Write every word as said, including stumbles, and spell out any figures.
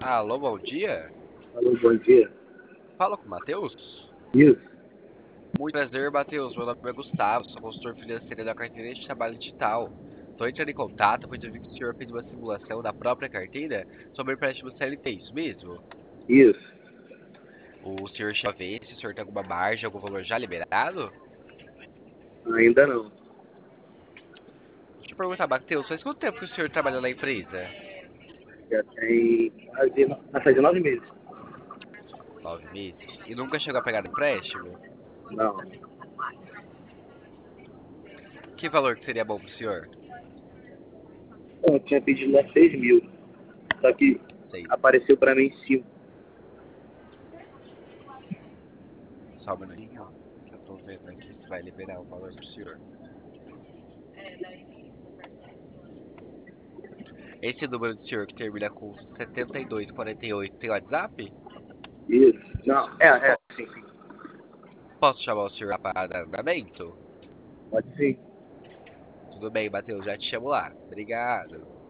Alô, bom dia. Alô, bom dia. Fala com o Matheus. Isso, Muito prazer, Matheus. Meu nome é Gustavo, sou consultor financeiro da carteira de trabalho digital. Estou entrando em contato, pois eu vi que o senhor fez uma simulação da própria carteira sobre empréstimo C L T, isso mesmo? isso. O senhor chegou a ver se o senhor tem alguma margem, algum valor já liberado? Ainda não. Deixa eu perguntar, Matheus, faz quanto tempo que o senhor trabalha na empresa? Já tem quase no- vai fazer nove meses. Nove meses. E nunca chegou a pegar empréstimo? Não. Que valor que seria bom para o senhor? Eu tinha pedido lá seis mil. Só que Sei. apareceu pra mim cinco. Só um minutinho, que eu tô vendo aqui se vai liberar o valor pro senhor. Esse número do senhor que termina com setenta e dois quarenta e oito tem WhatsApp? Isso. Não, é, é, Po- sim, sim. Posso chamar o senhor para andamento? Pode sim. Tudo bem, Matheus, já te chamo lá. Obrigado.